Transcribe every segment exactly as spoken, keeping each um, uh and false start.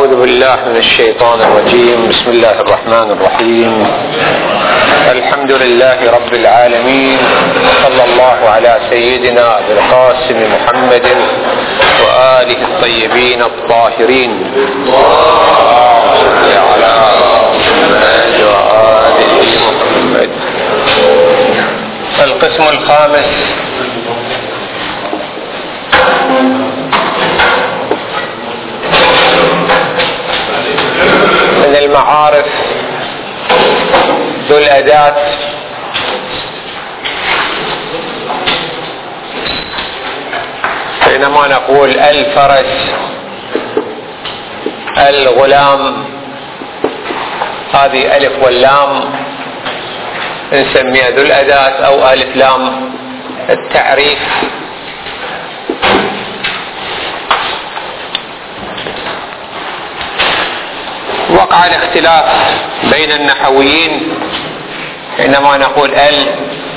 أعوذ بالله من الشيطان الرجيم. بسم الله الرحمن الرحيم. الحمد لله رب العالمين، وصلى الله على سيدنا أبي القاسم محمد وآله الطيبين الطاهرين. اللهم صل على محمد وآل محمد. القسم الخامس من المعارف ذو الأداة حينما نقول الفرس، الغلام، هذه ألف واللام نسميها ذو الأداة أو ألف لام التعريف. وقع الاختلاف بين النحويين حينما نقول ال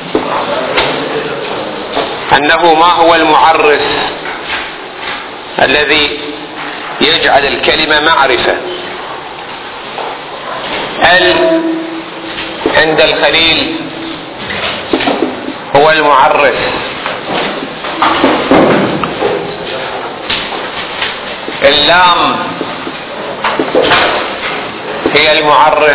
أنه ما هو المعرف الذي يجعل الكلمة معرفة. ال عند الخليل هو المعرف، اللام هي المعرف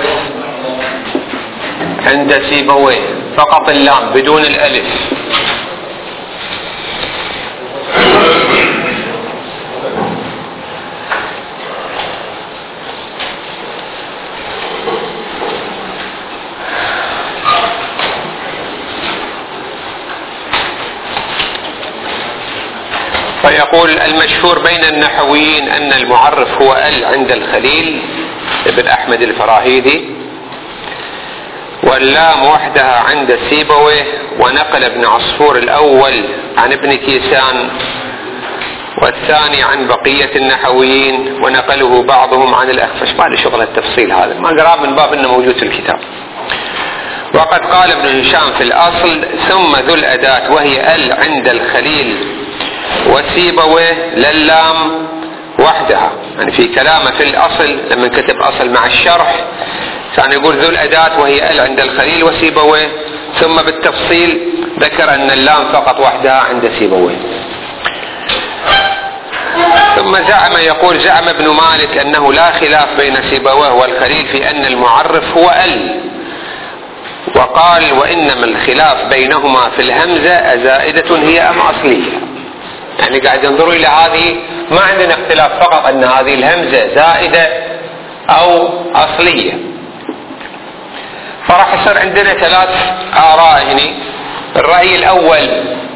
عند سيبويه، فقط اللام بدون الألف. فيقول المشهور بين النحويين أن المعرف هو ال عند الخليل ابن أحمد الفراهيدي، واللام وحدها عند سيبويه، ونقل ابن عصفور الأول عن ابن كيسان والثاني عن بقية النحويين، ونقله بعضهم عن الأخفش. ما له شغل التفصيل هذا، ما قرأ من باب أنه موجود في الكتاب. وقد قال ابن هشام في الأصل ثم ذو الأداة وهي ال عند الخليل وسيبويه للام وحدها. يعني في كلامه في الأصل لما كتب أصل مع الشرح كان يقول ذو الأداة وهي ال عند الخليل وسيبويه، ثم بالتفصيل ذكر أن اللام فقط وحدها عند سيبويه. ثم زعم يقول زعم ابن مالك أنه لا خلاف بين سيبويه والخليل في أن المعرف هو ال، وقال وإنما الخلاف بينهما في الهمزة أزائدة هي أم أصلية. يعني قاعد ينظروا إلى هذه، ما عندنا اختلاف، فقط أن هذه الهمزة زائدة أو أصلية. فراح يصير عندنا ثلاث آراء هنا. الرأي الأول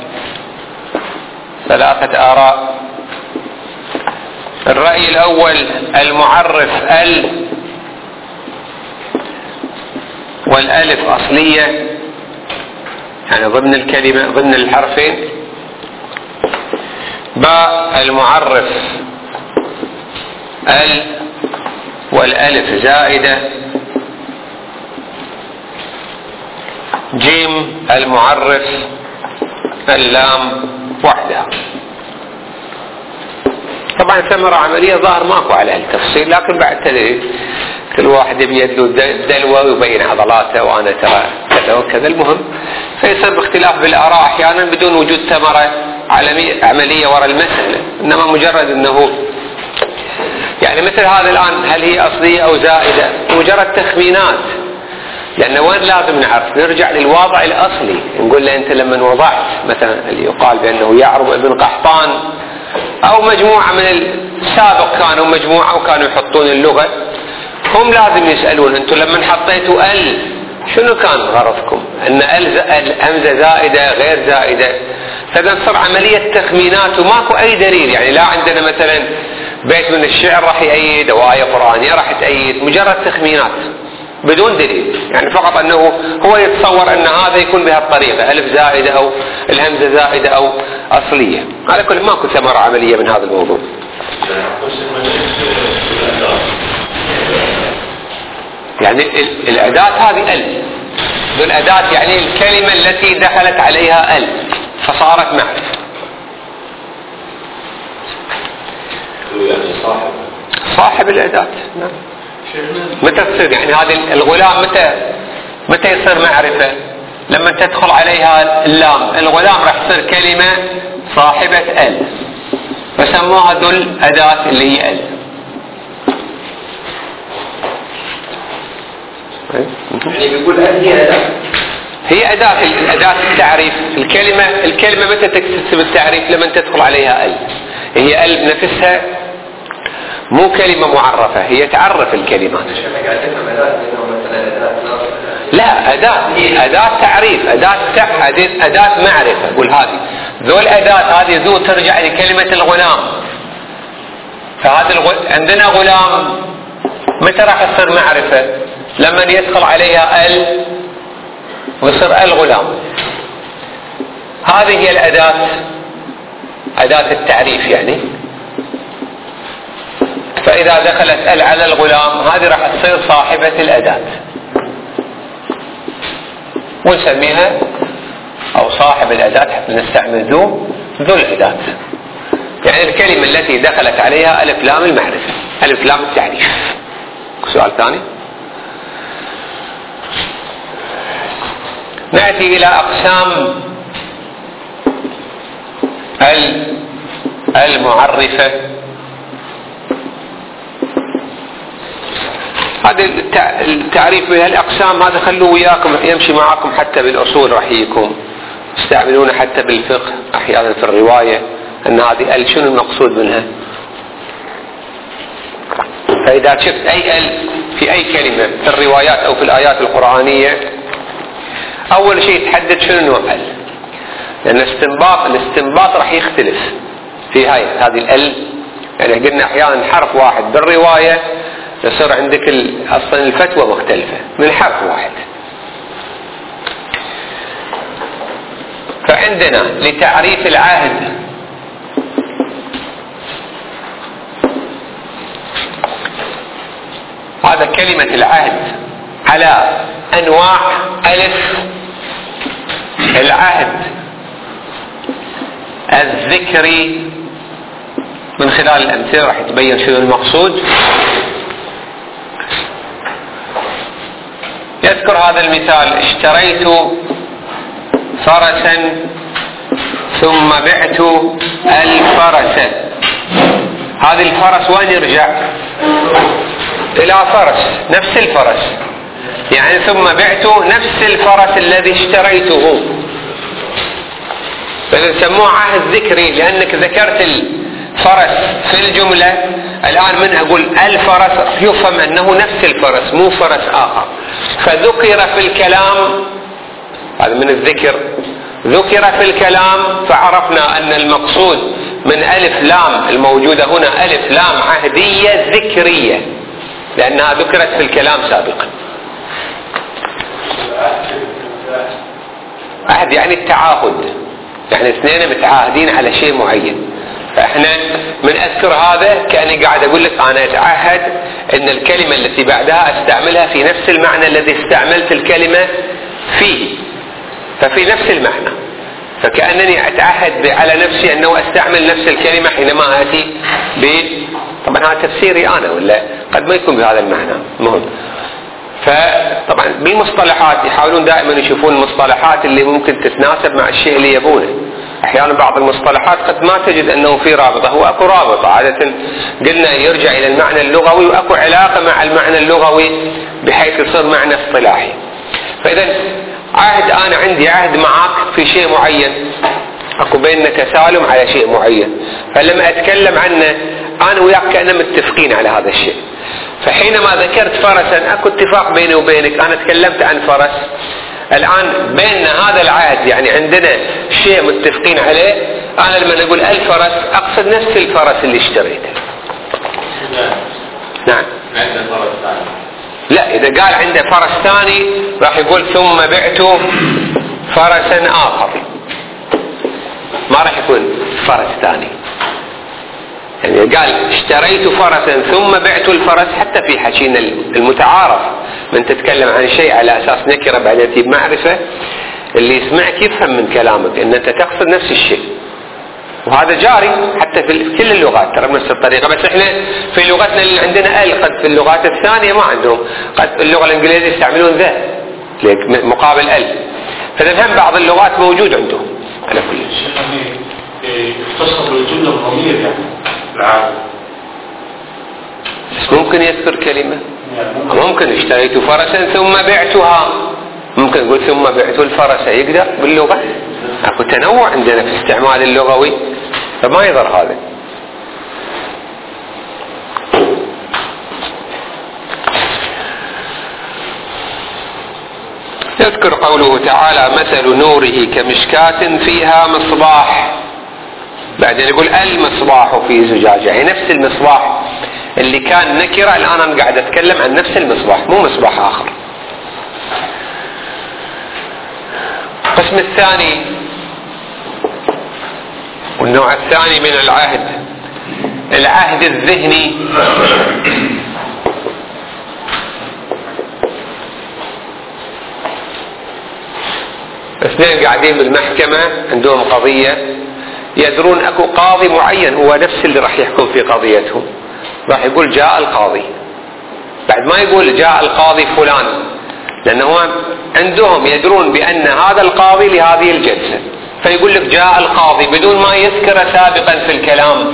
ثلاثة آراء. الرأي الأول المعرف ال والألف أصلية، يعني ضمن الكلمة ضمن الحرفين. باء المعرف ال والألف زائدة. جيم المعرف اللام وحدها. طبعا ثمرة عملية ظاهر ماكو على التفصيل، لكن بعد تدريب كل واحد بيده دلوة ويبين عضلاته وأنا ترى كذا وكذا. المهم فيصير باختلاف بالآراء أحيانا بدون وجود ثمرة عملية وراء المسألة، إنما مجرد أنه يعني مثل هذا الآن هل هي أصلية أو زائدة، مجرد تخمينات. لأن وين لازم نعرف؟ نرجع للواضع الأصلي، نقول له أنت لما وضعت مثلا اللي يقال بأنه يعرب ابن قحطان أو مجموعة من السابق كانوا مجموعة وكانوا يحطون اللغة، هم لازم يسألون أنتم لما حطيتوا ال شنو كان غرضكم؟ أن الهمزة زائدة غير زائدة. فتصير عملية تخمينات وماكو أي دليل. يعني لا عندنا مثلا بيت من الشعر راح يأيد أو آية قرآنية راح تأيد، مجرد تخمينات بدون دليل. يعني فقط أنه هو يتصور أن هذا يكون بهالطريقة، ألف زائدة أو الهمزة زائدة أو أصلية. على كل ماكو ثمرة عملية من هذا الموضوع. يعني الأداة هذه ال، الأداة يعني الكلمة التي دخلت عليها ال فصارت معرفة. صاحب الأداة. نعم. متى تصير يعني هذه الغلام متى متى يصير معرفة؟ لما تدخل عليها اللام. الغلام راح تصير كلمة صاحبة ال، فسموها ذو الأداة اللي هي ال. يعني بيقول ال هي أداة، هي أداة الأداة التعريف. الكلمة الكلمة متى تكتسب التعريف؟ لما تدخل عليها ال. هي ال بنفسها مو كلمة معرفة، هي تعرف الكلمات. لا، أداة أداة تعريف، أداة أداة معرفة. قول هذه ذو الأداة، هذه ذو ترجع لكلمة الغلام. فهذا الغ... عندنا غلام متى راح تصير معرفة؟ لما يدخل عليها ال ويصير الغلام. هذه هي الأداة، أداة التعريف يعني. فإذا دخلت ال على الغلام هذه راح تصير صاحبة الأداة، ونسميها أو صاحب الأداة حتى نستعمل ذو ذو الأداة. يعني الكلمة التي دخلت عليها ألف لام المعرفة، ألف لام التعريف. سؤال ثاني. نأتي إلى أقسام المعرفة. هذا التعريف بها الأقسام هذا خلوه وياكم يمشي معاكم حتى بالأصول راح يكون تستعملونه حتى بالفقه أحيانا في الرواية، أن هذه ال شنو المقصود منها. فإذا شفت أي ال في أي كلمة في الروايات أو في الآيات القرآنية أول شيء تحدد شنو نوع ال، لأن الاستنباط الاستنباط راح يختلف في هاي هذه ال. يعني قلنا أحيانا حرف واحد بالرواية يصير عندك أصلا الفتوى مختلفة من حرف واحد. فعندنا لتعريف العهد هذا كلمة العهد على أنواع. ألف العهد الذكري، من خلال الأمثلة راح يتبين شنو المقصود. يذكر هذا المثال: اشتريت فرسا ثم بعت الفرس. هذه الفرس وين يرجع؟ إلى فرس، نفس الفرس، يعني ثم بعت نفس الفرس الذي اشتريته. فسموه عهد ذكري لأنك ذكرت الفرس في الجملة. الآن من أقول الفرس يفهم أنه نفس الفرس مو فرس آخر، فذكر في الكلام. هذا من الذكر، ذكر في الكلام فعرفنا أن المقصود من ألف لام الموجودة هنا ألف لام عهدية ذكرية لأنها ذكرت في الكلام سابقا. عهد يعني التعاهد، يعني اثنين متعاهدين على شيء معين. فاحنا من اذكر هذا كأني قاعد اقول لك انا اتعهد ان الكلمة التي بعدها استعملها في نفس المعنى الذي استعملت الكلمة فيه، ففي نفس المعنى. فكأنني اتعهد على نفسي انه استعمل نفس الكلمة حينما اتي ب طبعا هذا تفسيري انا ولا قد ما يكون بهذا المعنى مهم. فطبعا بالمصطلحات يحاولون دائما يشوفون المصطلحات اللي ممكن تتناسب مع الشيء اللي يبونه. احيانا بعض المصطلحات قد ما تجد انه في رابطة، هو اكو رابطة عادة قلنا يرجع الى المعنى اللغوي واكو علاقة مع المعنى اللغوي بحيث يصير معنى اصطلاحي. فاذا عهد، انا عندي عهد معك في شيء معين، اكو بيننا تسالم على شيء معين، فلما اتكلم عنه انا وياك كأننا متفقين على هذا الشيء. فحينما ذكرت فرسا اكو اتفاق بيني وبينك، انا تكلمت عن فرس، الان بيننا هذا العهد، يعني عندنا شيء متفقين عليه. انا لما اقول الفرس اقصد نفس الفرس اللي اشتريته. نعم. لا، اذا قال عنده فرس ثاني راح يقول ثم بعت فرسا اخر، ما راح يكون فرس ثاني. يعني قال اشتريت فرسا ثم بعت الفرس، حتى في حكينا المتعارف من تتكلم عن شيء على اساس نكره بعدين تجيب معرفه، اللي يسمعك يفهم من كلامك ان انت تقصد نفس الشيء وهذا جاري حتى في كل اللغات ترى بنفس الطريقة، بس احنا في لغتنا اللي عندنا ال، قد في اللغات الثانية ما عندهم، قد في اللغة الانجليزية يستعملون ذا مقابل ال، فنفهم بعض اللغات موجود عندهم. على كل شيء اختصر الجملة الضمير يعني العادة، بس ممكن يذكر كلمة، ممكن اشتريت فرسا ثم بعتها، ممكن يقول ثم بعت الفرس، يقدر باللغة، اكو تنوع عندنا في استعمال اللغوي فما يضر هذا. يذكر قوله تعالى مثل نوره كمشكاة فيها مصباح، بعدين يقول المصباح في زجاجة، يعني نفس المصباح اللي كان نكرة الآن أنا قاعد أتكلم عن نفس المصباح مو مصباح آخر. القسم الثاني والنوع الثاني من العهد، العهد الذهني. اثنين قاعدين بالمحكمة عندهم قضية، يدرون اكو قاضي معين هو نفس اللي راح يحكم في قضيتهم، راح يقول جاء القاضي، بعد ما يقول جاء القاضي فلان، لأنه عندهم يدرون بأن هذا القاضي لهذه الجلسة، فيقول لك جاء القاضي بدون ما يذكر سابقا في الكلام.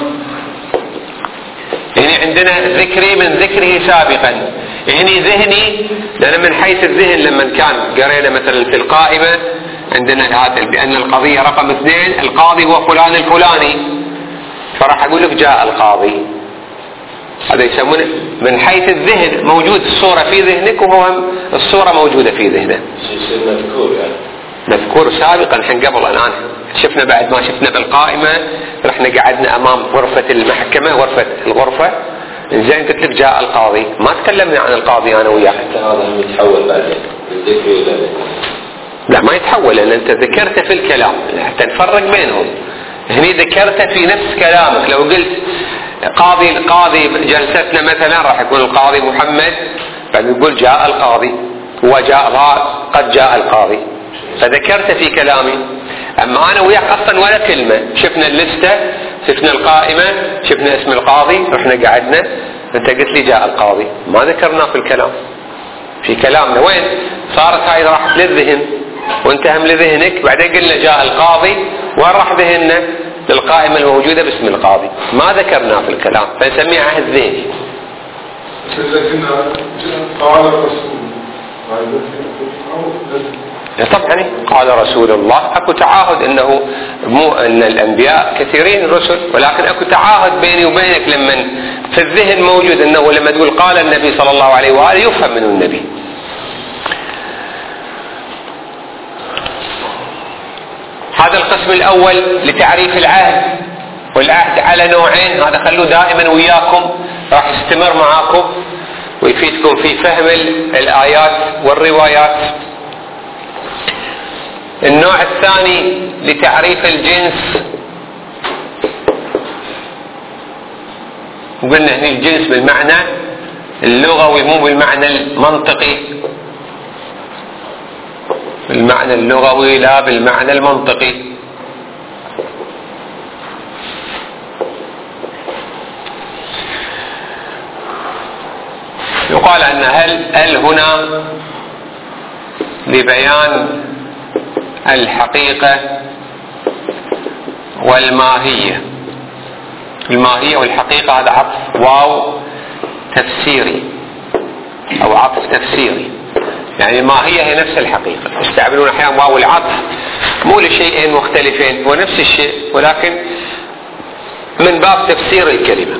يعني عندنا ذكري من ذكره سابقا، يعني ذهني، لأن من حيث الذهن لما كان قرينا مثلا في القائمة عندنا هذا بأن القضية رقم اثنين القاضي هو فلان الفلاني، فراح أقول لك جاء القاضي، هذا يسمونه من حيث الذهن، موجود الصورة في ذهنك وهو الصورة موجودة في ذهنه، مذكور يعني مذكور سابقا. حين قبل الآن شفنا بعد ما شفنا بالقائمة رحنا قعدنا أمام غرفة المحكمة، غرفة الغرفة زين، قلت لك جاء القاضي، ما تكلمنا عن القاضي أنا وياك. حتى هذا يتحول بعدين من ذكر إلى لا ما يتحول، لأن أنت ذكرته في الكلام حتى نفرق بينهم. هني ذكرته في نفس كلامك، لو قلت قاضي القاضي جلستنا مثلا راح يكون القاضي محمد، بعد يقول جاء القاضي، وجاء قد جاء القاضي، فذكرت في كلامي. أما أنا وياك أصلا ولا كلمة، شفنا اللستة، شفنا القائمة، شفنا اسم القاضي، رحنا قعدنا، أنت قلت لي جاء القاضي، ما ذكرنا في الكلام، في كلامنا وين صارت هاي راحت للذهن وانت هم لذهنك، بعدين قلنا جاء القاضي، وين راح ذهننا للقائمة الموجودة باسم القاضي، ما ذكرناه في الكلام، فنسميه عهد ذهني. قال الرسول طبعا قال رسول الله، اكو تعاهد انه مو ان الانبياء كثيرين الرسل، ولكن اكو تعاهد بيني وبينك لما في الذهن موجود انه لما تقول قال النبي صلى الله عليه واله يفهم منه النبي. هذا القسم الاول لتعريف العهد، والعهد على نوعين، هذا خلوه دائما وياكم راح يستمر معاكم ويفيدكم في فهم الايات والروايات. النوع الثاني لتعريف الجنس، وقلنا هنا الجنس بالمعنى اللغوي مو بالمعنى المنطقي، بالمعنى اللغوي لا بالمعنى المنطقي. يقال أن هل هل هنا لبيان الحقيقة والماهية، الماهية والحقيقة هذا عطف واو تفسيري أو عطف تفسيري، يعني الماهية هي نفس الحقيقة، يستعملون أحيانا واو العطف مو لشيئين مختلفين، هو نفس الشيء ولكن من باب تفسير الكلمة.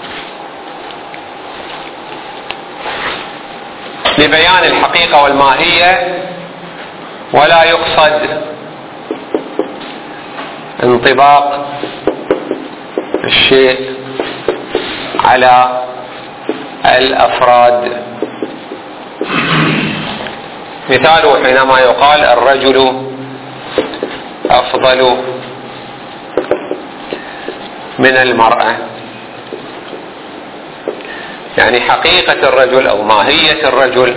لبيان الحقيقة والماهية، ولا يقصد انطباق الشيء على الأفراد. مثاله حينما يقال الرجل أفضل من المرأة، يعني حقيقة الرجل أو ماهية الرجل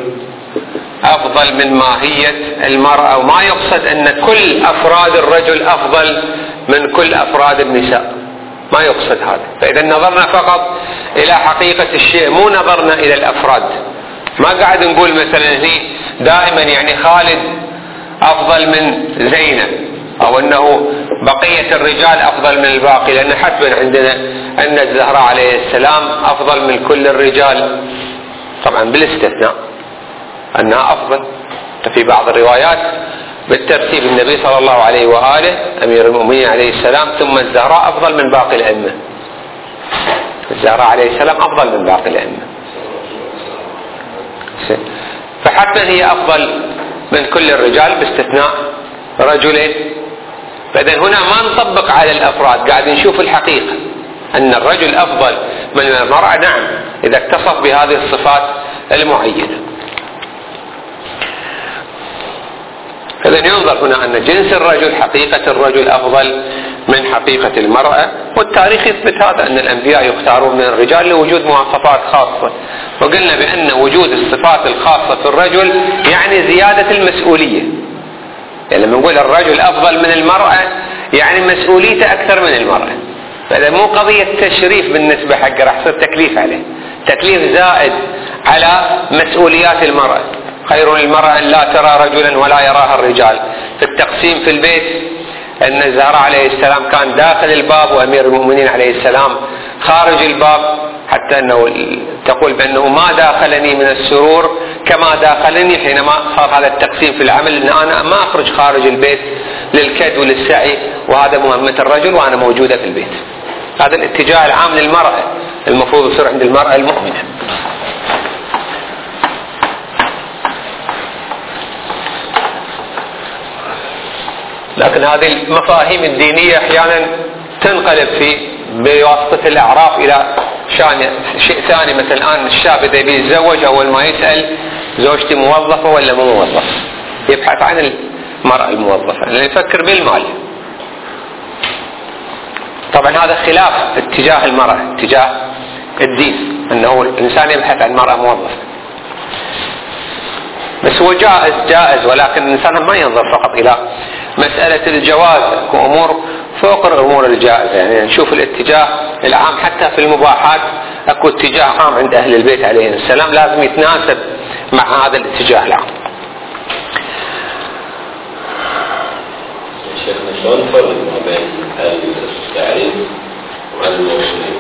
أفضل من ماهية المرأة، وما يقصد أن كل أفراد الرجل أفضل من كل أفراد النساء، ما يقصد هذا. فإذا نظرنا فقط إلى حقيقة الشيء، مو نظرنا إلى الأفراد. ما قاعد نقول مثلا هني دائما يعني خالد أفضل من زينب، أو أنه بقية الرجال أفضل من الباقي، لأن حتما عندنا أن الزهراء عليه السلام أفضل من كل الرجال، طبعا بالاستثناء أنها أفضل. ففي بعض الروايات بالترتيب النبي صلى الله عليه وآله أمير المؤمنين عليه السلام، ثم الزهراء أفضل من باقي الأئمة. الزهراء عليه السلام أفضل من باقي الأئمة، فحتما هي أفضل من كل الرجال باستثناء رجلين. فإذا هنا ما نطبق على الأفراد، قاعد نشوف الحقيقة أن الرجل أفضل من المرأة، نعم إذا اتصف بهذه الصفات المعينة. فإذا ينظر هنا أن جنس الرجل، حقيقة الرجل أفضل من حقيقة المرأة، والتاريخ يثبت هذا، أن الأنبياء يختارون من الرجال لوجود مواصفات خاصة. وقلنا بأن وجود الصفات الخاصة في الرجل يعني زيادة المسؤولية. يعني لما نقول الرجل أفضل من المرأة يعني مسؤوليته أكثر من المرأة. فإذا مو قضية تشريف بالنسبة حقه، راح يصير تكليف عليه، تكليف زائد على مسؤوليات المرأة. خير للمرأة أن لا ترى رجلا ولا يراها الرجال. في التقسيم في البيت أن الزهراء عليه السلام كان داخل الباب وأمير المؤمنين عليه السلام خارج الباب، حتى أنه تقول بأنه ما داخلني من السرور كما داخلني حينما صار هذا التقسيم في العمل، أن أنا ما أخرج خارج البيت للكد وللسعي، وهذا مهمة الرجل وأنا موجودة في البيت. هذا الاتجاه العام للمرأة المفروض يصير عند المرأة المؤمنة. لكن هذه المفاهيم الدينية أحيانا تنقلب في بواسطة الأعراف إلى شان شيء ثاني. مثلا الآن الشاب إذا بيتزوج أول ما يسأل زوجتي موظفة ولا مو موظفة، يبحث عن المرأة الموظفة لأنه يفكر بالمال. طبعا هذا خلاف اتجاه المرأة، اتجاه الدين، أنه الإنسان يبحث عن مرأة موظفة. بس هو جائز جائز ولكن الإنسان ما ينظر فقط إلى مسألة الجواز، اكو أمور فوق الأمور الجائزة. يعني نشوف الاتجاه العام حتى في المباحات، اكو اتجاه عام عند أهل البيت عليهم السلام لازم يتناسب مع هذا الاتجاه العام. شيخنا شلون نفرق ما بين التعريف والموصولية؟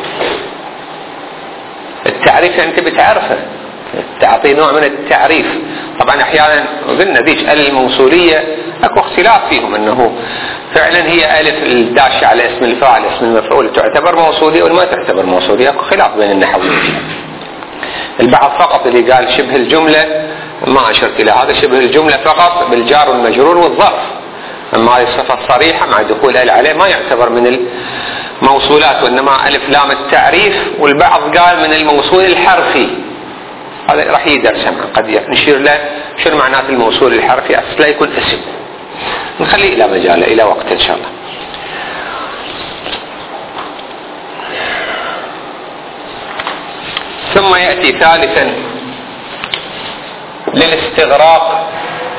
التعريف أنت بتعرفه، تعطي نوع من التعريف. طبعا احيانا قلنا ذيك الموصولية اكو اختلاف فيهم، انه فعلا هي الف الداشة على اسم الفاعل اسم المفعول تعتبر موصولية ولا ما تعتبر موصولية، اكو خلاف بين النحويين. البعض فقط اللي قال شبه الجملة ما اشرت الى هذا، شبه الجملة فقط بالجار والمجرور والظرف، اما هذه الصفة الصريحة مع دخول ال عليه ما يعتبر من الموصولات، وانما الف لام التعريف. والبعض قال من الموصول الحرفي، هذا راح يدرس معه، قد نشير له شنو معنات الموصول الحرفي أصلا لا يكون اسم، نخليه إلى مجاله إلى وقت إن شاء الله. ثم يأتي ثالثا للاستغراق.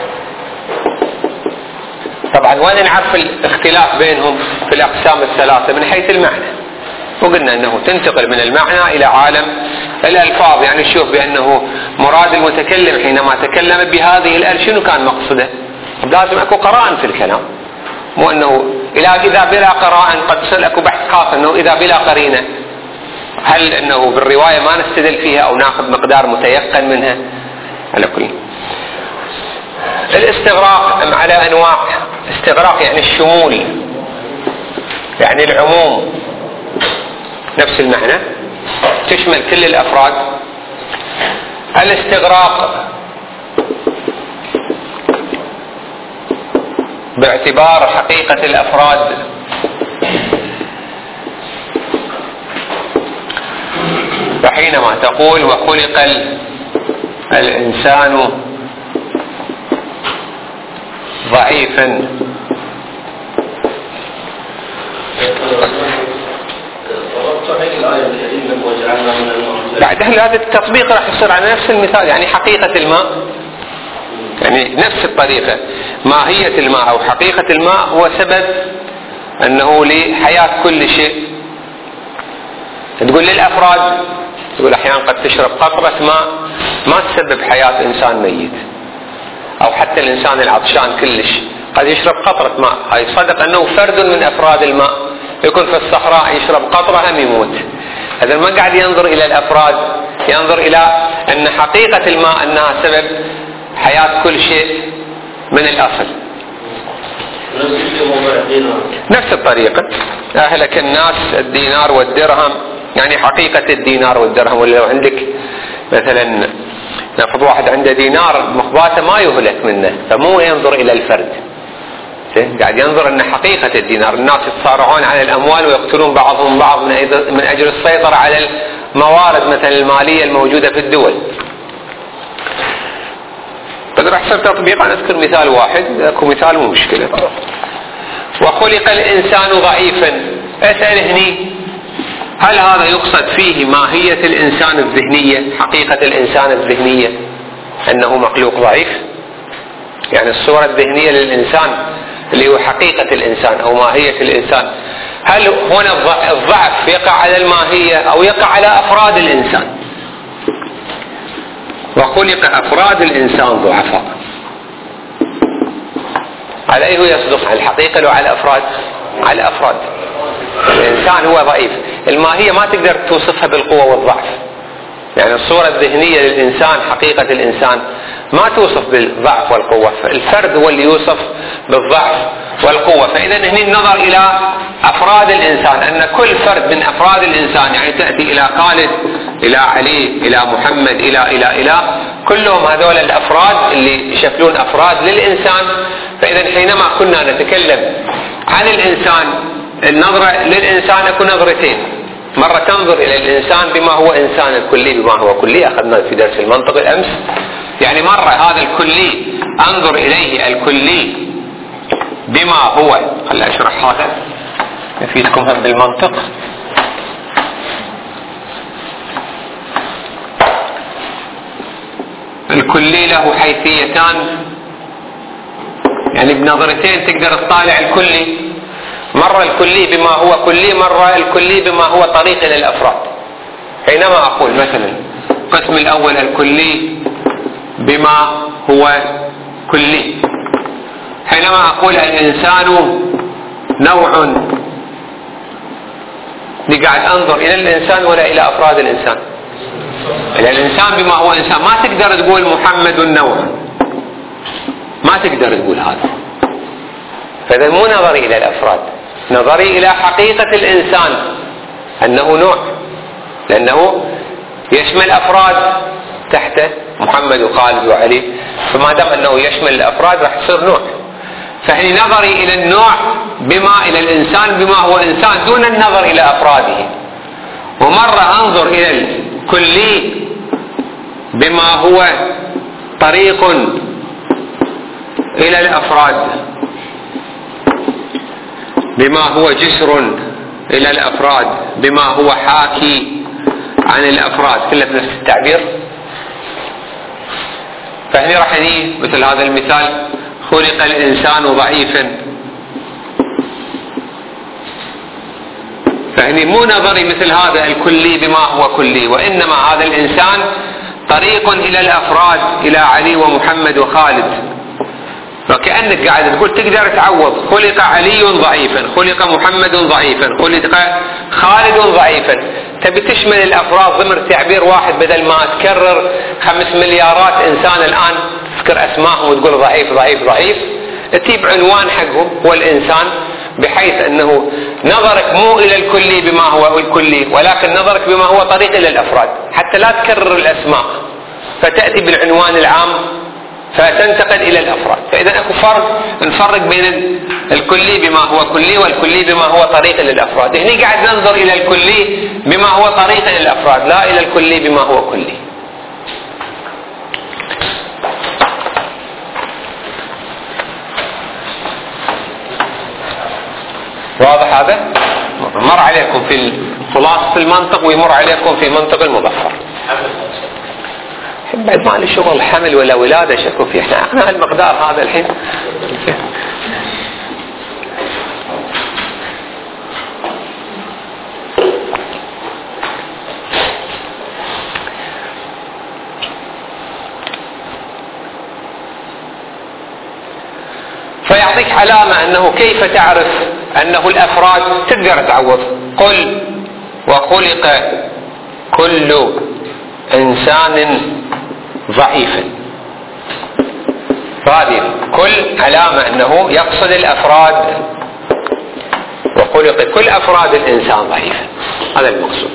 طبعا وين نعرف الاختلاف بينهم في الأقسام الثلاثة؟ من حيث المعنى، وقلنا أنه تنتقل من المعنى إلى عالم الألفاظ. يعني شوف بأنه مراد المتكلم حينما تكلم بهذه الأل شنو كان مقصده؟ لازم أكو قرائن في الكلام، مو أنه إذا بلا قرائن قد تصل أكو بحث خاص أنه إذا بلا قرينة هل أنه بالرواية ما نستدل فيها أو ناخذ مقدار متيقن منها؟ على كل الاستغراق على أنواع. استغراق يعني الشمول، يعني العموم، نفس المعنى، تشمل كل الأفراد. الاستغراق باعتبار حقيقة الأفراد فحينما تقول وخلق الإنسان ضعيفا، بعد هذا التطبيق راح يصير على نفس المثال. يعني حقيقة الماء، يعني نفس الطريقة، ماهية الماء أو حقيقة الماء هو سبب أنه لحياة كل شيء. تقول للأفراد، تقول أحيانا قد تشرب قطرة ماء ما تسبب حياة إنسان ميت، أو حتى الإنسان العطشان كلش قد يشرب قطرة ماء، هاي صدق أنه فرد من أفراد الماء، يكون في الصحراء يشرب قطرة هم يموت. هذا ما قاعد ينظر إلى الأفراد، ينظر إلى أن حقيقة الماء أنها سبب حياة كل شيء من الأصل. نفس الطريقة أهلك الناس الدينار والدرهم، يعني حقيقة الدينار والدرهم. ولو عندك مثلا نفرض واحد عنده دينار مخباته ما يهلك منه، فمو ينظر إلى الفرد، قاعد ينظر أن حقيقة الدينار. الناس يتصارعون على الأموال ويقتلون بعضهم بعض من أجل السيطرة على الموارد مثلا المالية الموجودة في الدول. قد راح يصير تطبيق. أنا أذكر مثال واحد، أكو مثال مو مشكلة. وخلق الإنسان ضعيفا، أسأل هني هل هذا يقصد فيه ماهية الإنسان الذهنية، حقيقة الإنسان الذهنية أنه مخلوق ضعيف؟ يعني الصورة الذهنية للإنسان اللي هو حقيقة الإنسان أو ماهية الإنسان، هل هنا الضعف يقع على الماهية أو يقع على أفراد الإنسان؟ وخلق أفراد الإنسان ضعفاء. على أيه يصدق، على الحقيقة لو على الأفراد؟ على الأفراد. الإنسان هو ضعيف، الماهية ما تقدر توصفها بالقوة والضعف. يعني الصورة الذهنية للإنسان حقيقة الإنسان ما توصف بالضعف والقوة، الفرد هو اللي يوصف بالضعف والقوة. فإذا هنا النظر إلى أفراد الإنسان، أن كل فرد من أفراد الإنسان، يعني تأتي إلى خالد، إلى علي، إلى محمد، إلى إلى إلى كلهم هذول الأفراد اللي يشكلون أفراد للإنسان. فإذا حينما كنا نتكلم عن الإنسان، النظرة للإنسان يكون نظرتين، مرة تنظر إلى الإنسان بما هو إنسان الكلي بما هو كلي، أخذنا في درس المنطق الأمس. يعني مرة هذا الكلي أنظر إليه الكلي بما هو، خل أشرح هذا يفيدكم هم بالمنطق. الكلي له حيثيتان، يعني بنظرتين تقدر تطالع الكلي، مرة الكلي بما هو كلي، مرة الكلي بما هو طريق إلى الأفراد. حينما أقول مثلا القسم الأول الكلي بما هو كلي، حينما أقول الإنسان نوع، قاعد أنظر إلى الإنسان ولا إلى أفراد الإنسان؟ إلى الإنسان بما هو إنسان. ما تقدر تقول محمد نوع، ما تقدر تقول هذا. فإذا مو نظري إلى الأفراد، نظري إلى حقيقة الإنسان أنه نوع، لأنه يشمل أفراد تحته، محمد وخالد وعلي، فما دام أنه يشمل الأفراد راح يصير نوع. فهي نظري إلى النوع بما إلى الإنسان بما هو إنسان دون النظر إلى أفراده. ومرة أنظر إلى الكلي بما هو طريق إلى الأفراد، بما هو جسر إلى الأفراد، بما هو حاكي عن الأفراد، كله بنفس التعبير. فهني راح نجي مثل هذا المثال: خلق الإنسان ضعيفا. فهني مو نظري مثل هذا الكلي بما هو كلي، وإنما هذا الإنسان طريق إلى الأفراد، إلى علي ومحمد وخالد. وكأنك قاعد تقول تقدر تعوض: خلق علي ضعيفا، خلق محمد ضعيفا، خلق خالد ضعيفا. تبي تشمل الأفراد ضمن تعبير واحد بدل ما تكرر خمس مليارات إنسان الآن تذكر أسمائهم وتقول ضعيف ضعيف ضعيف. تجيب عنوان حقهم هو الإنسان، بحيث أنه نظرك مو إلى الكلي بما هو الكلي، ولكن نظرك بما هو طريق إلى الأفراد، حتى لا تكرر الأسماء، فتأتي بالعنوان العام فتنتقل إلى الأفراد. فإذا أكو فرق، نفرق بين الكلي بما هو كلي والكلي بما هو طريق إلى الأفراد. هنا قاعد ننظر إلى الكلي بما هو طريق إلى الأفراد، لا إلى الكلي بما هو كلي. واضح هذا؟ مر عليكم في خلاصة المنطق ويمر عليكم في منطق المظفر. بعد ما لي شغل حمل ولا ولادة شكوا فيه، احنا احنا المقدار هذا الحين. يعطيك علامة أنه كيف تعرف أنه الأفراد، تقدر تعوض. قل وخلق كل إنسان ضعيفا، هذه كل علامة أنه يقصد الأفراد، وخلق كل أفراد الإنسان ضعيفا، هذا المقصود.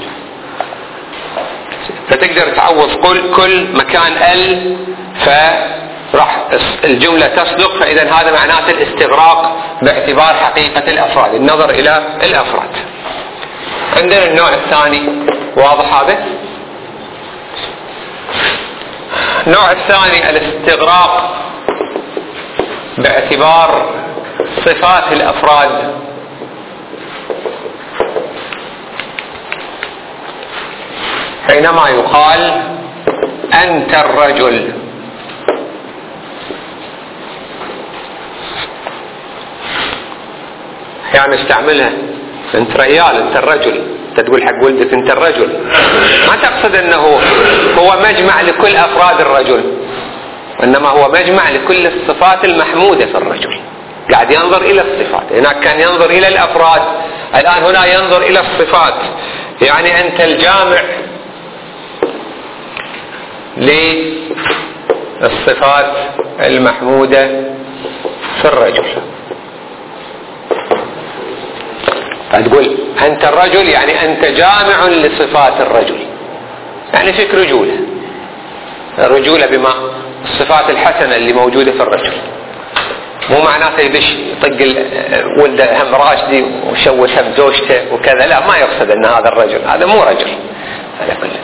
فتقدر تعوض كل كل مكان ال، فراح الجملة تصدق، فإذا هذا معناته الاستغراق باعتبار حقيقة الأفراد، النظر إلى الأفراد. عندنا النوع الثاني، واضح هذا؟ النوع الثاني الاستغراق باعتبار صفات الأفراد. حينما يقال أنت الرجل، يعني استعملها أنت رجال، أنت الرجل، أنت تقول حق ولدك أنت الرجل، ما تقصد أنه هو مجمع لكل أفراد الرجل، وإنما هو مجمع لكل الصفات المحمودة في الرجل. قاعد ينظر إلى الصفات، هناك كان ينظر إلى الأفراد، الآن هنا ينظر إلى الصفات. يعني أنت الجامع للصفات المحمودة في الرجل. فتقول أنت الرجل يعني أنت جامع لصفات الرجل، يعني فيك رجولة، الرجولة بما الصفات الحسنة اللي موجودة في الرجل. مو معناته يدش يطق ولده هم راشدي وشوش هم زوجته وكذا، لا، ما يقصد أن هذا الرجل، هذا مو رجل على كله.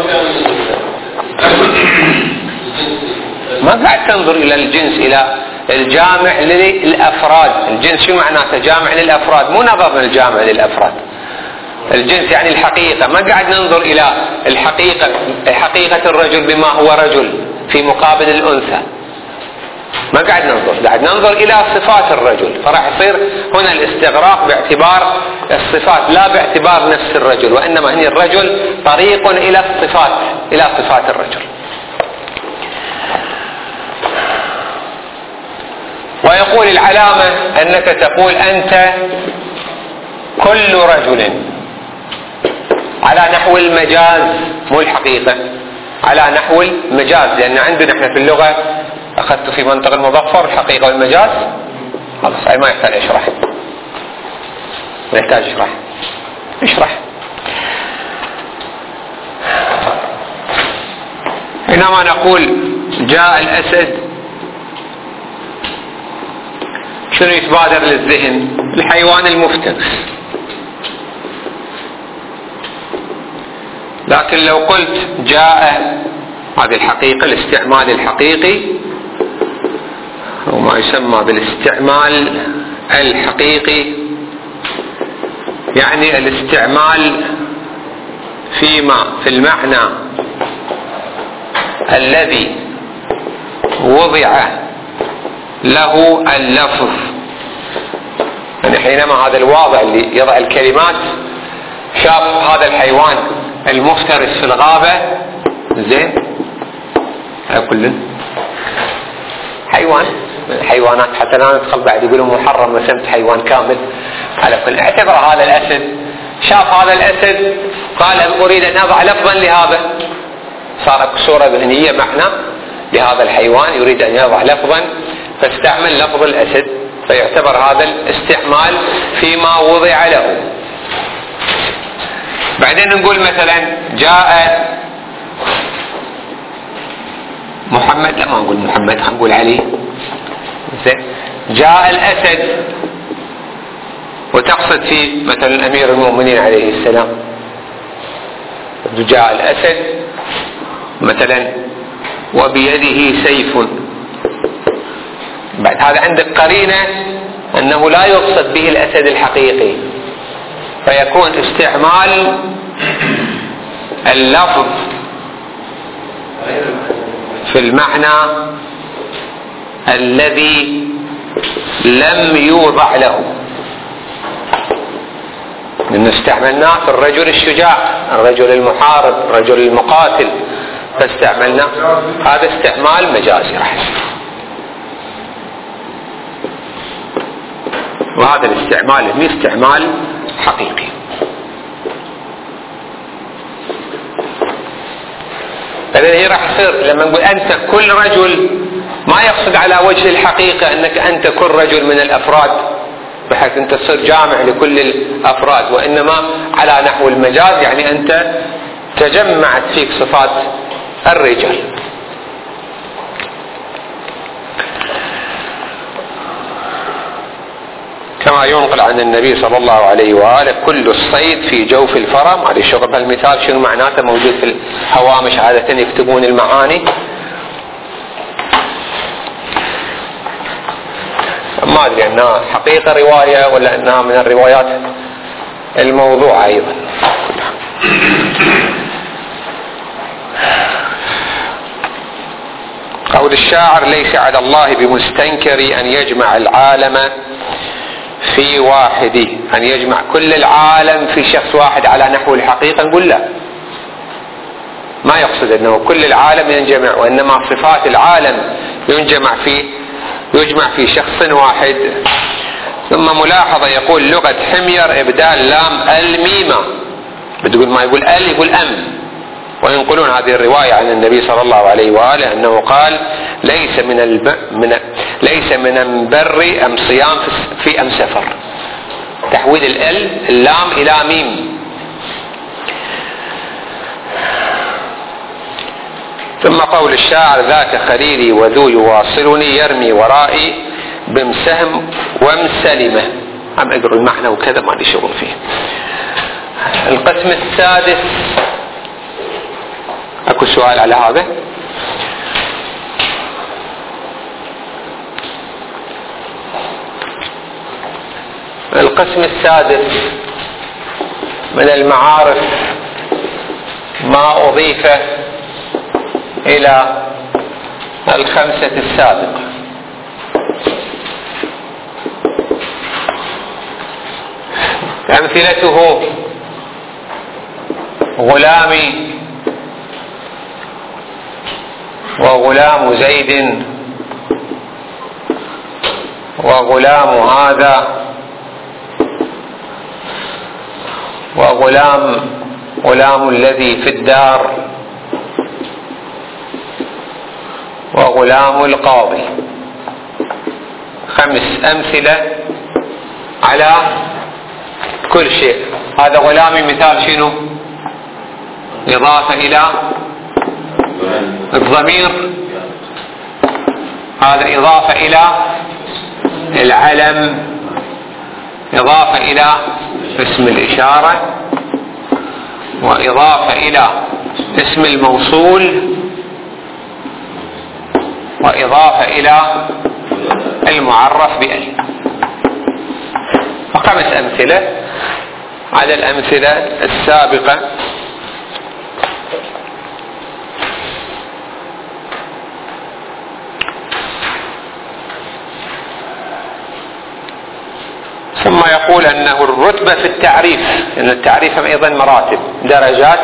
ما قاعد تنظر إلى الجنس، إلى الجامع للأفراد. الجنس شو معناته؟ جامع للأفراد، مو نظر للجامع للأفراد. الجنس يعني الحقيقة، ما قاعد ننظر إلى الحقيقة، حقيقة الرجل بما هو رجل في مقابل الأنثى، ما قاعد ننظر، قاعد ننظر إلى صفات الرجل. فراح يصير هنا الاستغراق باعتبار الصفات، لا باعتبار نفس الرجل، وإنما هنا الرجل طريق إلى الصفات، إلى صفات الرجل. ويقول العلامة أنك تقول أنت كل رجل على نحو المجاز، مو الحقيقة، على نحو المجاز، لأن عندنا احنا في اللغة أخذت في منطق المظفر الحقيقة والمجاز، خلاص أي ما يحتاج أشرح، ما يحتاج أشرح اشرح. حينما نقول جاء الأسد، شنو يتبادر للذهن؟ الحيوان المفترس. لكن لو قلت جاء، هذه الحقيقة، الاستعمال الحقيقي، أو ما يسمى بالاستعمال الحقيقي، يعني الاستعمال فيما في المعنى الذي وضع له اللفظ. يعني حينما هذا الواضع اللي يضع الكلمات شاف هذا الحيوان المفترس في الغابة، زين، على كل حيوان من الحيوانات، حتى لا ندخل بعد يقولون محرم رسمت حيوان كامل، على كل اعتبر هذا الأسد، شاف هذا الأسد قال أريد أن أضع لفظا لهذا، صارت صورة ذهنية معنى لهذا الحيوان، يريد أن يضع لفظا، فاستعمل لفظ الأسد، فيعتبر هذا الاستعمال فيما وضع له. بعدين نقول مثلا جاء محمد، لا ما نقول محمد، نقول علي، جاء الأسد، وتقصد فيه مثلا أمير المؤمنين عليه السلام. جاء الأسد مثلا وبيده سيف، بعد هذا عندك قرينة أنه لا يقصد به الأسد الحقيقي، فيكون استعمال اللفظ في المعنى الذي لم يوضع له، لأن استعملناه في الرجل الشجاع، الرجل المحارب، الرجل المقاتل، فاستعملناه، هذا استعمال مجازي راح يصير. وهذا الاستعمال مو استعمال حقيقي. إذن هي راح تصير لما نقول أنت كل رجل ما يقصد على وجه الحقيقة أنك أنت كل رجل من الأفراد بحيث أنت تصير جامع لكل الأفراد، وإنما على نحو المجاز، يعني أنت تجمعت فيك صفات الرجال. كما ينقل عن النبي صلى الله عليه وآله كل الصيد في جوف الفرم. هذا الشغل المثال شنو معناته؟ موجود في الهوامش عادة يكتبون المعاني. ما أدري أنها حقيقة رواية ولا أنها من الروايات الموضوعة أيضا. قول الشاعر: ليس على الله بمستنكر أن يجمع العالم في واحد، أن يجمع كل العالم في شخص واحد على نحو الحقيقة. نقول لا، ما يقصد أنه كل العالم ينجمع، وإنما صفات العالم ينجمع في يجمع في شخص واحد. ثم ملاحظة يقول: لغة حمير إبدال لام الميمة، بتقول ما يقول ال يقول أم. وينقلون هذه الرواية عن النبي صلى الله عليه وآله أنه قال: ليس من الب... من ليس من البر أم صيام في أم سفر. تحويل ال اللام إلى ميم. ثم قول الشاعر: ذاك خليلي وذو يواصلني يرمي ورائي بمسهم ومسلمة. عم اقرأ المعنى وكذا، ما لي شغل فيه. القسم السادس، اكو سؤال على هذا؟ القسم السادس من المعارف ما أضيف إلى الخمسة السابقة. أمثلته: غلامي وغلام زيد وغلام هذا وغلام غلام الذي في الدار وغلام القاضي. خمس أمثلة على كل شيء. هذا غلامي مثال شنو؟ إضافة إلى الضمير، هذا إضافة إلى العلم، إضافة إلى اسم الإشارة، وإضافة إلى اسم الموصول، وإضافة إلى المعرف بأل. وخمس أمثلة على الأمثلة السابقة. ثم يقول أنه الرتبة في التعريف، أن التعريف أيضا مراتب درجات.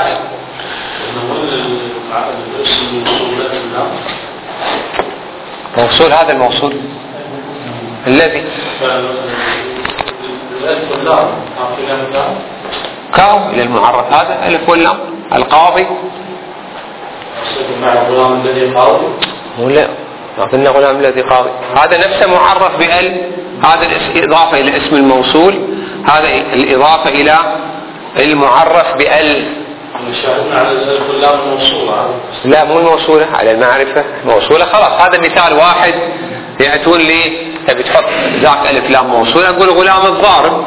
موصول، هذا الموصول الذي كاو إلى المعرف، هذا ألف واللام. القاضي مع الغلام الذي قاضي ولا ما قلنا غلام الذي قاضي، هذا نفسه معرف بأل. هذا الإضافة إلى اسم الموصول، هذا الإضافة إلى المعرف بأل. شاهدنا على الغلام الموصولة. لا مو الموصولة، على المعرفة موصولة. خلاص هذا مثال واحد. يأتون لي تبي تحط ذاك ألف لام موصولة، أقول غلام الضارب،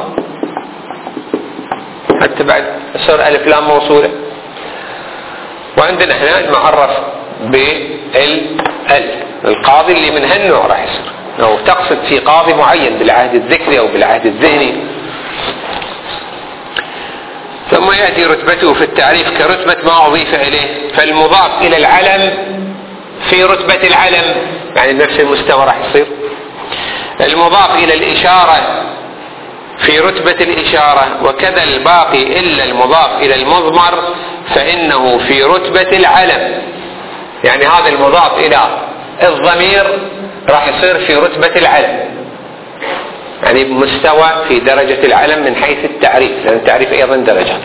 حتى بعد صار ألف لام موصولة. وعندنا هنا المعرف بال القاضي اللي من هالنوع راح يصير، لو تقصد في قاضي معين بالعهد الذكري أو بالعهد الذهني. ثم يأتي رتبته في التعريف كرتبة ما أضيف إليه. فالمضاف إلى العلم في رتبة العلم، يعني نفس المستوى راح يصير. المضاف إلى الإشارة في رتبة الإشارة، وكذا الباقي إلا المضاف إلى المضمر فإنه في رتبة العلم. يعني هذا المضاف إلى الضمير راح يصير في رتبة العلم، يعني مستوى في درجة العلم من حيث التعريف، لأن التعريف أيضا درجات.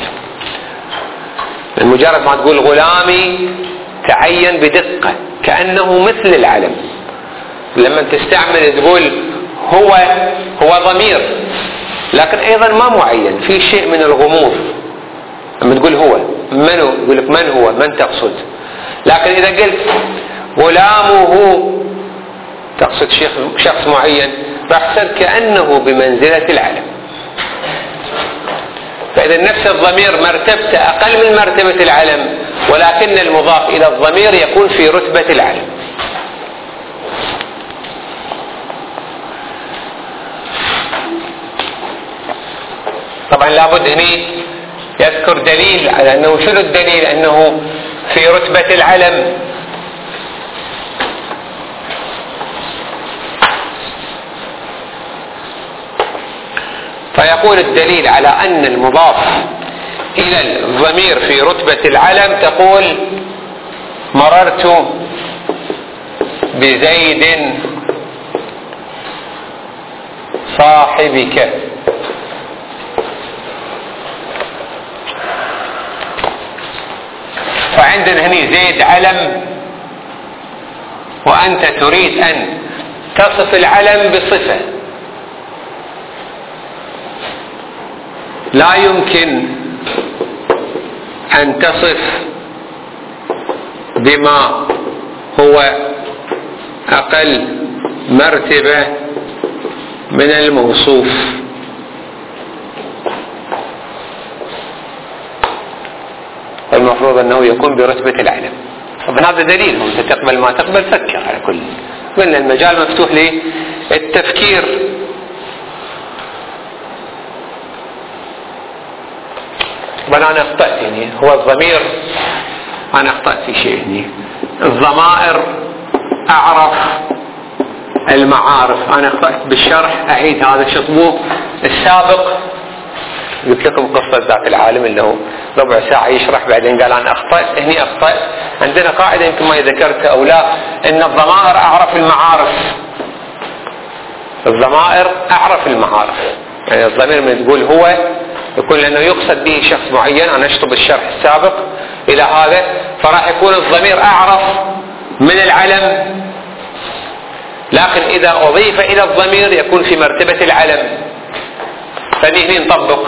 مجرد ما تقول غلامي تعين بدقة كأنه مثل العلم. لما تستعمل تقول هو هو ضمير لكن أيضا ما معين، في شيء من الغموض. لما تقول هو من هو، يقول لك من هو، من تقصد. لكن إذا قلت غلامه تقصد شخص معين، راح يصير كأنه بمنزلة العلم. فإذا نفس الضمير مرتبته أقل من مرتبة العلم، ولكن المضاف إلى الضمير يكون في رتبة العلم. طبعا لابد هنا يذكر دليل على أنه، شنو الدليل أنه في رتبة العلم؟ فيقول الدليل على أن المضاف إلى الضمير في رتبة العلم، تقول مررت بزيد صاحبك. فعندنا هنا زيد علم، وأنت تريد أن تصف العلم بصفة. لا يمكن أن تصف بما هو أقل مرتبة من الموصوف. المفروض أنه يكون برتبة العلم. طبعا هذا دليل، وأنت تقبل ما تقبل فكر على كل. قلنا المجال مفتوح للتفكير. طبعا أنا أخطأت يعني، هو الضمير أنا أخطأت في شيء يعني. الضمائر أعرف المعارف، أنا أخطأت بالشرح، أعيد هذا شطبوه السابق. قلت لكم قصة ذات العالم اللي هو ربع ساعة يشرح بعدين قال أنا أخطأت. هني أخطأت. عندنا قاعدة يمكن ما ذكرتها أو لا، إن الضمائر أعرف المعارف. الضمائر أعرف المعارف، يعني الضمير من تقول هو يكون لأنه يقصد به شخص معين. أنا أشطب الشرح السابق إلى هذا، فراح يكون الضمير أعرف من العلم، لكن إذا أضيف إلى الضمير يكون في مرتبة العلم. فنهني نطبق.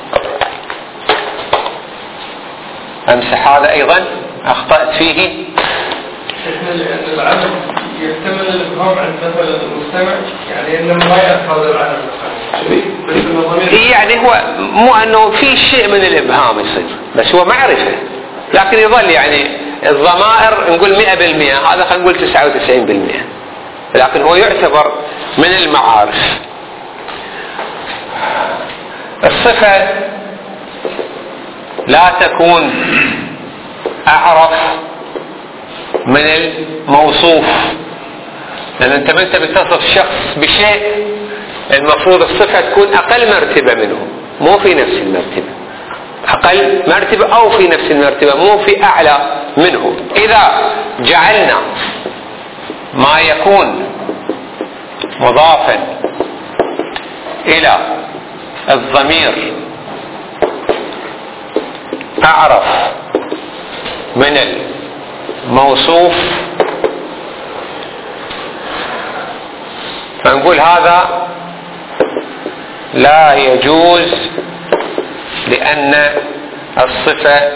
أمسح هذا أيضا أخطأت فيه. لأن العلم يحتمل الإبهام عند مثلا المستمع، يعني إنه ما يعرف هذا العلم. يعني هو مو أنه في شيء من الإبهام يصير، بس هو معرفة، لكن يظل يعني الضمائر نقول مئة بالمئة، هذا خلينا نقول تسعة وتسعين بالمئة، لكن هو يعتبر من المعارف. الصفة لا تكون أعرف من الموصوف، لأن أنت ما أنت بتصف شخص بشيء، المفروض الصفة تكون أقل مرتبة منه، مو في نفس المرتبة. أقل مرتبة أو في نفس المرتبة، مو في أعلى منه. إذا جعلنا ما يكون مضافا إلى الضمير أعرف من الموصوف، فنقول هذا لا يجوز، لأن الصفة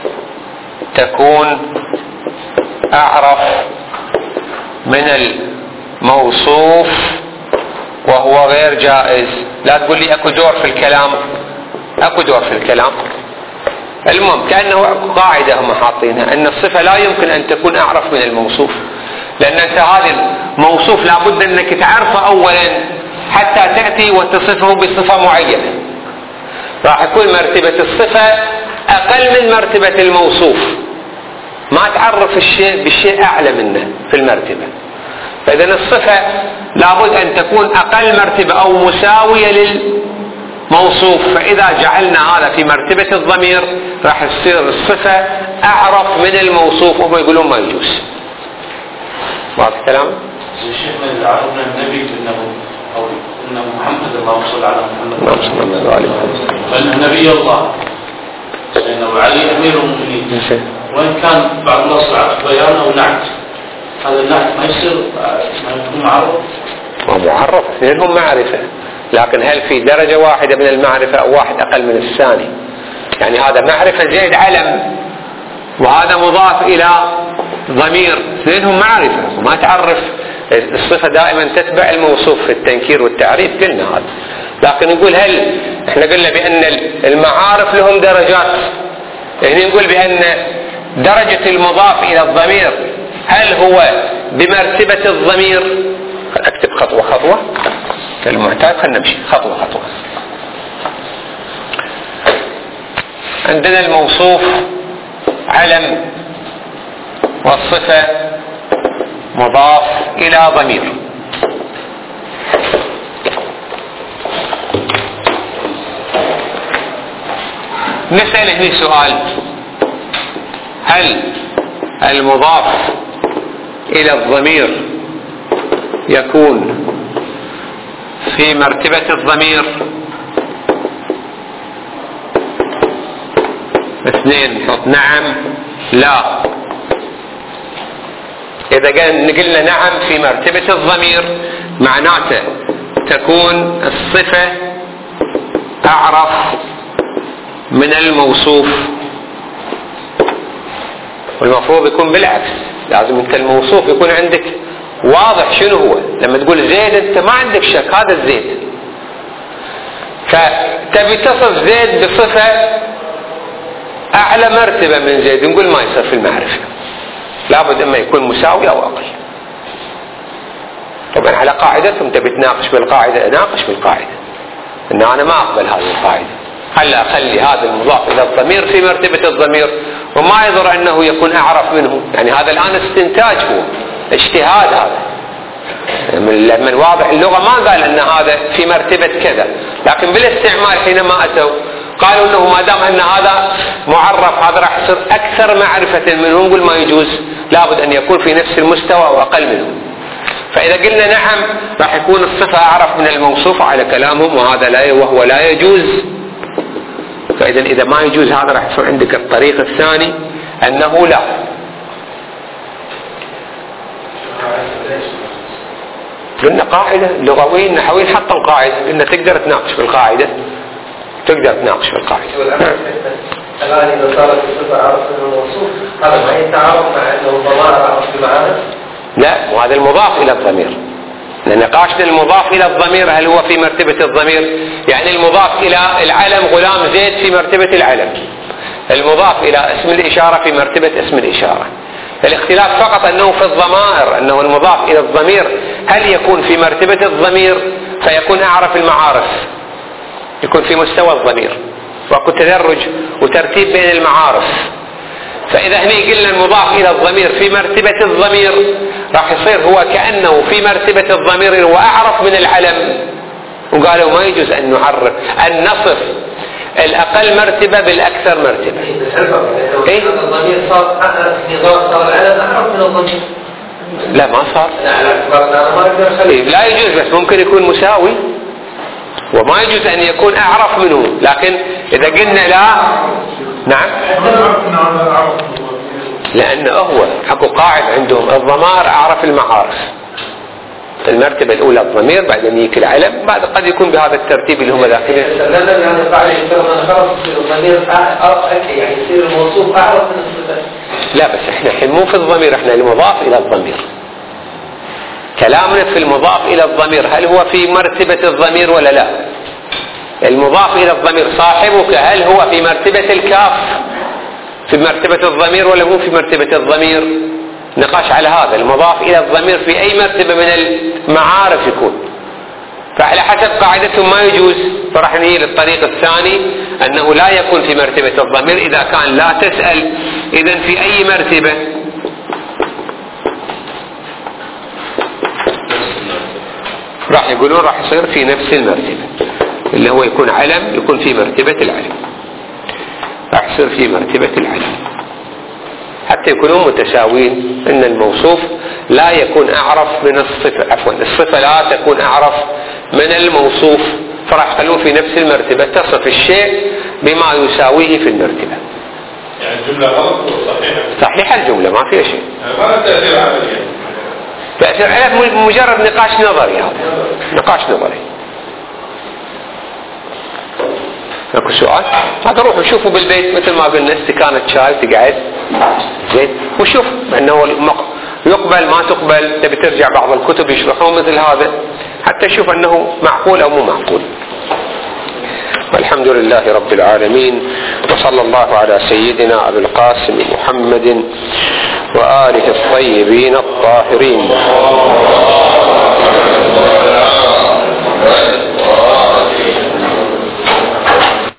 تكون أعرف من الموصوف، وهو غير جائز. لا تقول لي أكو دور في الكلام، أكو دور في الكلام. المهم كأنه قاعدة هم حاطينها أن الصفة لا يمكن أن تكون أعرف من الموصوف، لأن أنت هذا الموصوف لابد أنك تعرفه أولا حتى تأتي وتصفه بصفة معينة. راح يكون مرتبة الصفة أقل من مرتبة الموصوف، ما تعرف الشيء بالشيء أعلى منه في المرتبة. فإذا الصفة لابد أن تكون أقل مرتبة أو مساوية للموصوف. فإذا جعلنا هذا في مرتبة الضمير راح تصير الصفة أعرف من الموصوف، وما يقولون ما يجوز. واضح الكلام؟ شيخنا إذا عرفنا النبي أنه قول إن محمد اللهم صل على محمد اللهم صل على محمد وأن نبي الله وأنه علي أمير المؤمنين، وإن كان بعض الناس عرف بيان أو نعت، هذا النعت ما يصير ما يكون معروف؟ ما معرف، اثنينهم معرفة، لكن هل في درجة واحدة من المعرفة أو واحد أقل من الثاني؟ يعني هذا معرفة زائد علم، وهذا مضاف إلى ضمير، اثنينهم معرفة وما تعرف. الصفة دائما تتبع الموصوف في التنكير والتعريف، قلنا هذا. لكن نقول هل احنا قلنا بأن المعارف لهم درجات، يعني نقول بأن درجة المضاف إلى الضمير هل هو بمرتبة الضمير؟ اكتب خطوة خطوة المعتاد، خلنا نمشي خطوة خطوة. عندنا الموصوف علم، والصفة مضاف إلى ضمير. نسأل هنا سؤال: هل المضاف إلى الضمير يكون في مرتبة الضمير؟ اثنين نحط نعم لا. إذا قلنا نعم في مرتبة الضمير معناته تكون الصفة أعرف من الموصوف، والمفروض يكون بالعكس، لازم انت الموصوف يكون عندك واضح شنو هو. لما تقول زيد انت ما عندك شك هذا الزيد، فتبي تصف زيد بصفة أعلى مرتبة من زيد، نقول ما يصير في المعرفة، لابد اما يكون مساوي او اقل. طبعا على قاعدتهم تبي تناقش بالقاعدة، اناقش بالقاعدة، ان انا ما اقبل هذه القاعدة، هل اخلي هذا المضاف الى الضمير في مرتبة الضمير وما يضر انه يكون اعرف منه. يعني هذا الان استنتاج، هو اجتهاد، هذا من واضح اللغة ما قال ان هذا في مرتبة كذا، لكن بالاستعمال حينما اتوا قالوا انه ما دام ان هذا معرف هذا راح يصير اكثر معرفة منه، نقول ما يجوز، لابد ان يكون في نفس المستوى او اقل منه. فاذا قلنا نعم راح يكون الصفة اعرف من الموصوف على كلامهم، وهذا لا وهو لا يجوز. فاذا اذا ما يجوز هذا راح يصير عندك الطريق الثاني انه لا. قلنا قاعدة لغويين نحويين حطوا قاعدة، قلنا تقدر تناقش في القاعدة، تقدر تناقش في القاعدة. الآن إذا صارت الصفة عرف من الموصوف هذا ما يتعارض مع أنه الضمائر عرف بمعنى؟ لا، وهذا المضاف إلى الضمير، لأن نقاشنا المضاف إلى الضمير هل هو في مرتبة الضمير؟ يعني المضاف إلى العلم غلام زيد في مرتبة العلم، المضاف إلى اسم الإشارة في مرتبة اسم الإشارة. الاختلاف فقط أنه في الضمائر، أنه المضاف إلى الضمير هل يكون في مرتبة الضمير فيكون أعرف المعارف، يكون في مستوى الضمير، وأكو تدرج وترتيب بين المعارف. فإذا هني قلنا المضاف إلى الضمير في مرتبة الضمير راح يصير هو كأنه في مرتبة الضمير وأعرف من العلم، وقالوا ما يجوز أن نعرف أن نصف الأقل مرتبة بالأكثر مرتبة. إيه؟ الضمير صار نظام صار العلم أعرف من الضمير؟ لا ما صار. لا يجوز، بس ممكن يكون مساوي، وما يجوز أن يكون أعرف منه. لكن إذا قلنا لا، نعم، لأنه هو حكوا قاعد عندهم الضمائر أعرف المعارف، المرتبة الأولى الضمير بعدين يجيك العلم، بعد قد يكون بهذا الترتيب اللي هم ذاكرين. يعني قاعدة من خلاص الضمير يعني يصير الموصوف أعرف من الصفة. لا بس احنا الحين مو في الضمير، احنا المضاف إلى الضمير. كلامنا في المضاف إلى الضمير هل هو في مرتبة الضمير ولا لا؟ المضاف إلى الضمير صاحبك هل هو في مرتبة الكاف في مرتبة الضمير ولا هو في مرتبة الضمير؟ نقاش على هذا. المضاف إلى الضمير في أي مرتبة من المعارف يكون، فعلى حسب قاعدتهم ما يجوز، فراح نهي للطريق الثاني أنه لا يكون في مرتبة الضمير. إذا كان لا تسأل إذن في أي مرتبة؟ راح يقولون راح يصير في نفس المرتبة، اللي هو يكون علم يكون في مرتبة العلم، راح يصير في مرتبة العلم حتى يكونوا متساوين. ان الموصوف لا يكون اعرف من الصفة، عفوا الصفة لا تكون اعرف من الموصوف، فراح يخلوه في نفس المرتبة، تصف الشيء بما يساويه في المرتبة. يعني الجملة غلط وصحيحة؟ صحيحة الجملة ما فيها شيء. ما له تأثير عملي؟ تأثير عليه مجرد نقاش نظري، هذا نقاش نظري. اكو سؤال؟ هذا روحوا شوفوا بالبيت مثل ما قلنا، استكانة شاي تقعد زين وشوف انه يقبل ما تقبل، تبي ترجع بعض الكتب يشرحون مثل هذا حتى تشوف انه معقول او مو معقول. والحمد لله رب العالمين، وصلى الله على سيدنا أبي القاسم محمد وآله الطيبين الطاهرين.